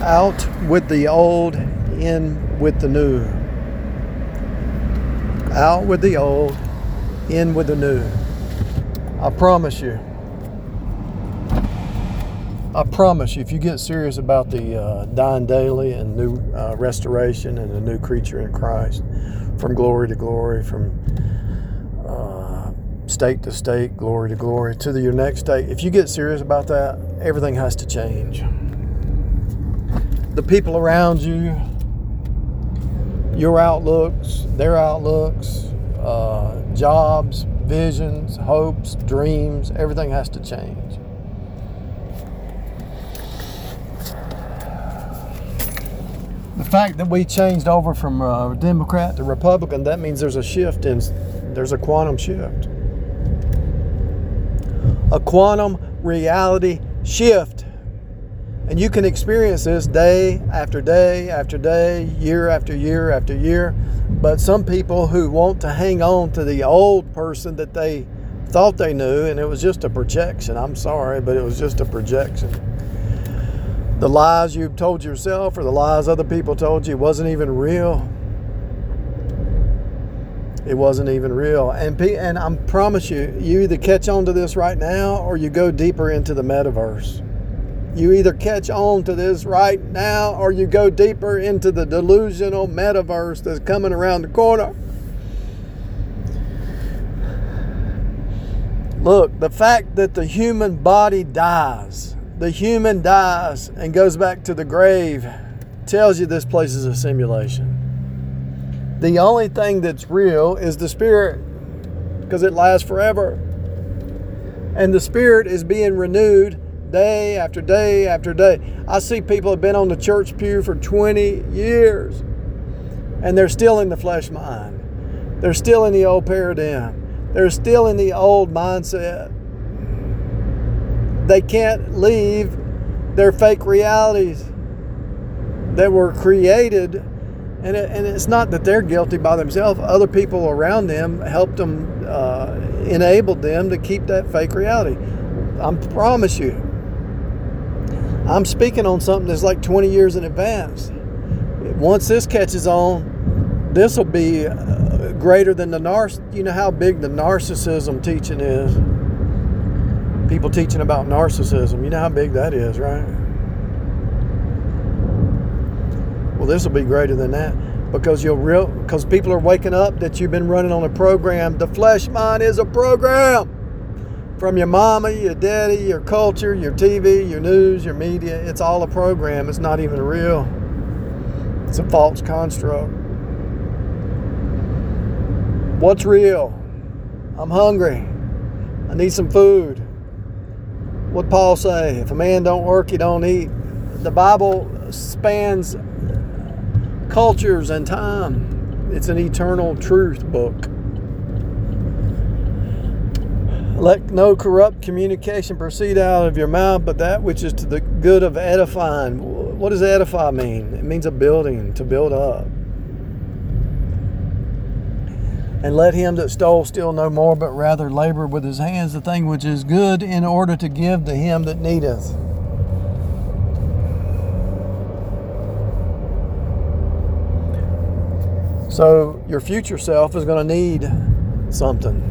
Out with the old, in with the new. Out with the old, in with the new. I promise you, if you get serious about the dying daily and new restoration and a new creature in Christ, from glory to glory, from state to state, glory to glory, to your next state, if you get serious about that, everything has to change. The people around you, your outlooks, their outlooks, jobs, visions, hopes, dreams, everything has to change. The fact that we changed over from Democrat to Republican, that means there's a quantum shift. A quantum reality shift. And you can experience this day after day after day, year after year after year. But some people who want to hang on to the old person that they thought they knew, and it was just a projection. I'm sorry, but it was just a projection. The lies you told yourself or the lies other people told you wasn't even real. It wasn't even real. And I promise you, you either catch on to this right now or you go deeper into the metaverse. You either catch on to this right now or you go deeper into the delusional metaverse that's coming around the corner. Look, the fact that the human body dies, and goes back to the grave, tells you this place is a simulation. The only thing that's real is the spirit, because it lasts forever. And the spirit is being renewed day after day after day. I see people have been on the church pew for 20 years and they're still in the flesh mind. They're still in the old paradigm. They're still in the old mindset. They can't leave their fake realities that were created. And it's not that they're guilty by themselves. Other people around them helped them, enabled them to keep that fake reality. I promise you, I'm speaking on something that's like 20 years in advance. Once this catches on, this will be greater than you know how big the narcissism teaching is? People teaching about narcissism. You know how big that is, right? Well, this will be greater than that because people are waking up that you've been running on a program. The flesh mind is a program. From your mama, your daddy, your culture, your TV, your news, your media, it's all a program. It's not even real. It's a false construct. What's real? I'm hungry. I need some food. What'd Paul say? If a man don't work, he don't eat. The Bible spans cultures and time. It's an eternal truth book. Let no corrupt communication proceed out of your mouth, but that which is to the good of edifying. What does edify mean? It means a building, to build up. And let him that stole steal no more, but rather labor with his hands the thing which is good, in order to give to him that needeth. So your future self is going to need something.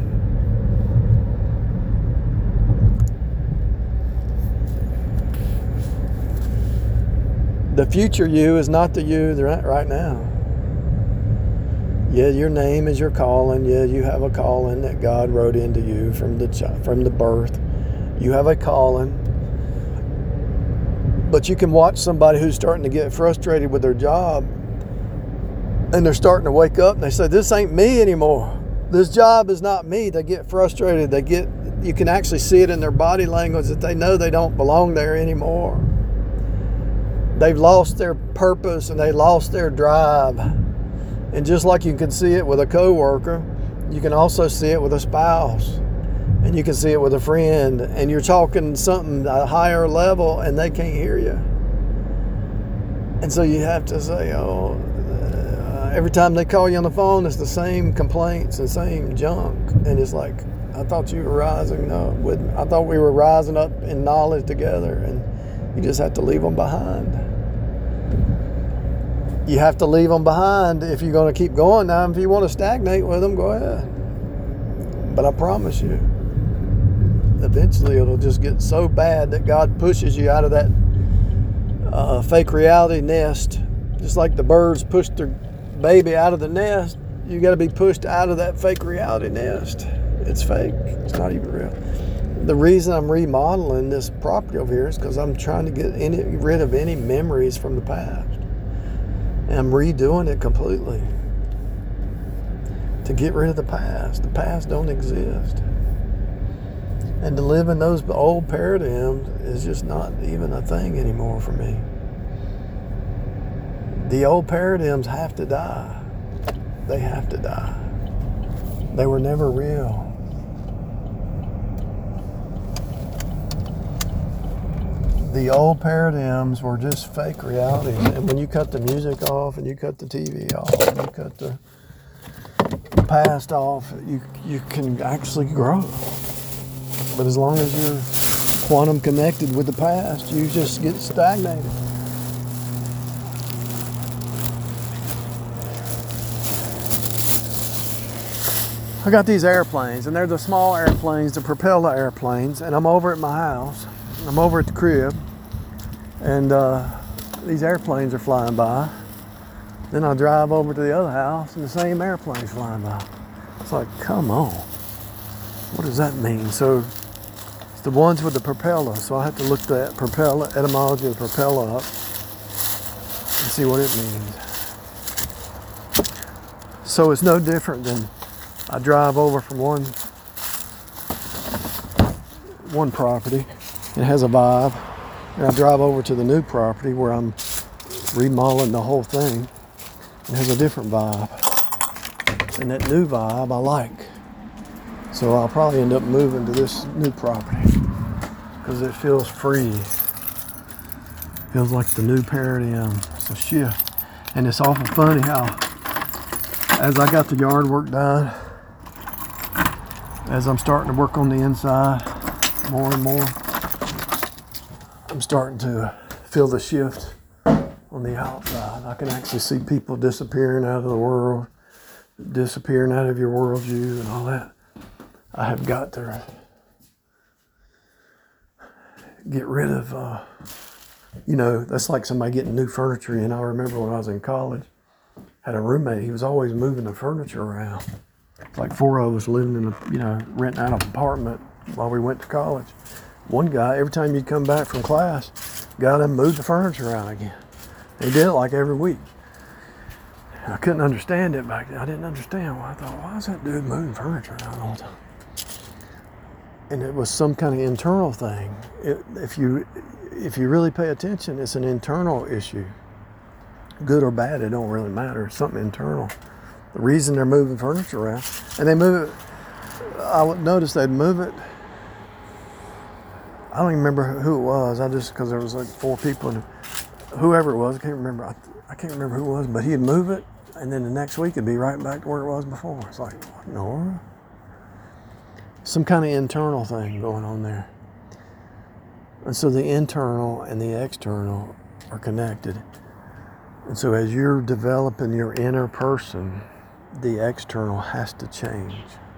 The future you is not the you right now. Yeah, your name is your calling. Yeah, you have a calling that God wrote into you from the birth. You have a calling. But you can watch somebody who's starting to get frustrated with their job, and they're starting to wake up and they say, this ain't me anymore. This job is not me. They get frustrated. You can actually see it in their body language that they know they don't belong there anymore. They've lost their purpose and they lost their drive. And just like you can see it with a coworker, you can also see it with a spouse. And you can see it with a friend. And you're talking something at a higher level and they can't hear you. And so you have to say, every time they call you on the phone, it's the same complaints, the same junk. And it's like, I thought you were rising up I thought we were rising up in knowledge together, and you just have to leave them behind. You have to leave them behind if you're going to keep going. Now, if you want to stagnate with them, go ahead. But I promise you, eventually it'll just get so bad that God pushes you out of that fake reality nest. Just like the birds push their baby out of the nest, you got to be pushed out of that fake reality nest. It's fake. It's not even real. The reason I'm remodeling this property over here is because I'm trying to get rid of any memories from the past. And I'm redoing it completely to get rid of the past. The past don't exist. And to live in those old paradigms is just not even a thing anymore for me. The old paradigms have to die. They have to die. They were never real. The old paradigms were just fake realities. And when you cut the music off and you cut the TV off and you cut the past off, you can actually grow. But as long as you're quantum connected with the past, you just get stagnated. I got these airplanes, and they're the small airplanes, the propeller airplanes, and I'm over at my house. I'm over at the crib, and these airplanes are flying by. Then I drive over to the other house, and the same airplane's flying by. It's like, come on. What does that mean? So it's the ones with the propeller. So I have to look that propeller, etymology of propeller up and see what it means. So it's no different than I drive over from one property. It has a vibe. And I drive over to the new property where I'm remodeling the whole thing. It has a different vibe. And that new vibe I like. So I'll probably end up moving to this new property because it feels free. Feels like the new paradigm. It's a shift. And it's awful funny how as I got the yard work done, as I'm starting to work on the inside more and more, I'm starting to feel the shift on the outside. I can actually see people disappearing out of the world, disappearing out of your worldview and all that. I have got to get rid of, that's like somebody getting new furniture in. I remember when I was in college, had a roommate, he was always moving the furniture around. Like 4 of us living in renting out an apartment while we went to college. One guy, every time you'd come back from class, got him moved the furniture around again. He did it like every week. I couldn't understand it back then. I didn't understand why. I thought, why is that dude moving furniture around all the time? And it was some kind of internal thing. If you really pay attention, it's an internal issue. Good or bad, it don't really matter. It's something internal. The reason they're moving furniture around, and they move it, I would notice they'd move it. I don't even remember who it was. Because there was like 4 people, and whoever it was, I can't remember. I can't remember who it was, but he'd move it, and then the next week it'd be right back to where it was before. It's like, what in the world? Some kind of internal thing going on there. And so the internal and the external are connected. And so as you're developing your inner person, the external has to change.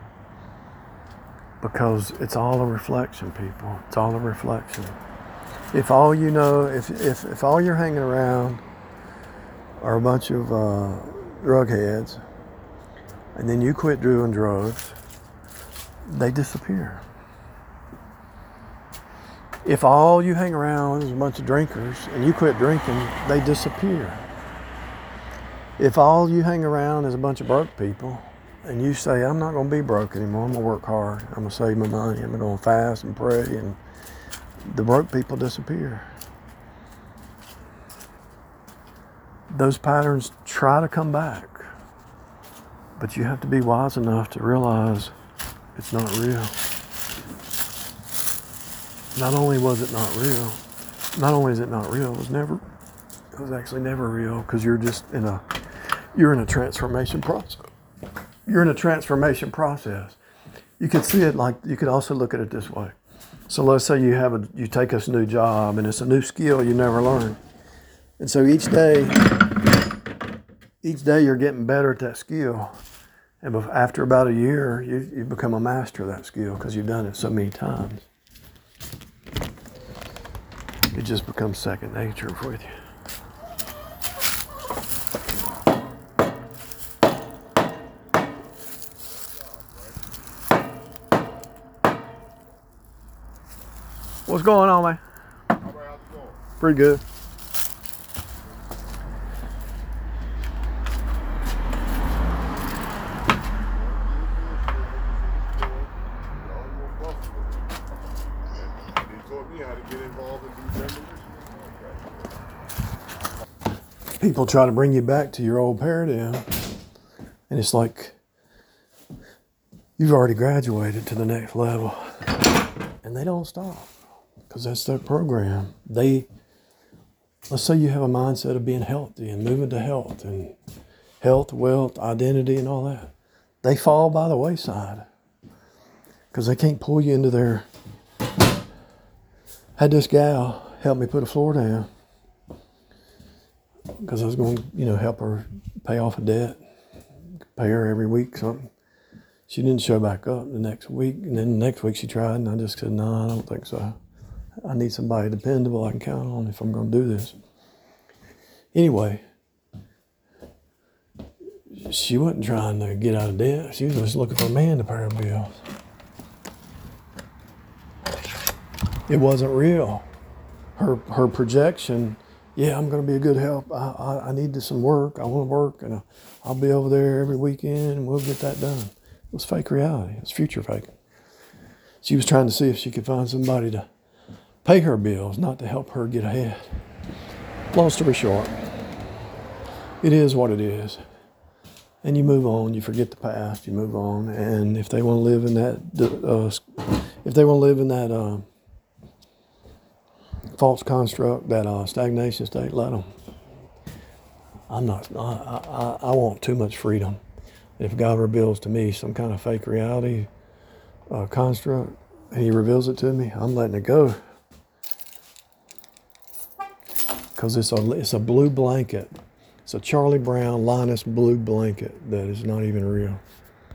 Because it's all a reflection, people. It's all a reflection. If all you know, if all you're hanging around are a bunch of drug heads, and then you quit doing drugs, they disappear. If all you hang around is a bunch of drinkers and you quit drinking, they disappear. If all you hang around is a bunch of broke people and you say, I'm not going to be broke anymore, I'm going to work hard, I'm going to save my money, I'm going to fast and pray, and the broke people disappear. Those patterns try to come back, but you have to be wise enough to realize it's not real. Not only was it not real, not only is it not real, it was actually never real, because you're in a transformation process. You're in a transformation process. You could see it you could also look at it this way. So let's say you take this new job and it's a new skill you never learned. And so each day you're getting better at that skill. And after about a year, you become a master of that skill because you've done it so many times. It just becomes second nature with you. What's going on, man? Pretty good. People try to bring you back to your old paradigm, and it's like you've already graduated to the next level, and they don't stop because that's their program. Let's say you have a mindset of being healthy and moving to health and health, wealth, identity, and all that. They fall by the wayside because they can't pull you into their. Had this gal help me put a floor down because I was going to, help her pay off a debt, pay her every week something. She didn't show back up the next week, and then the next week she tried, and I just said, no, I don't think so. I need somebody dependable I can count on if I'm going to do this. Anyway, she wasn't trying to get out of debt. She was just looking for a man to pay her bills. It wasn't real. Her projection, yeah, I'm going to be a good help. I need some work. I want to work, and I'll be over there every weekend, and we'll get that done. It was fake reality. It was future faking. She was trying to see if she could find somebody to pay her bills, not to help her get ahead. Long story short, it is what it is. And you move on, you forget the past, you move on. And if they want to live in that, false construct, that stagnation state, let them. I want too much freedom. If God reveals to me some kind of fake reality construct, and He reveals it to me, I'm letting it go. Because it's a blue blanket. It's a Charlie Brown, Linus blue blanket that is not even real.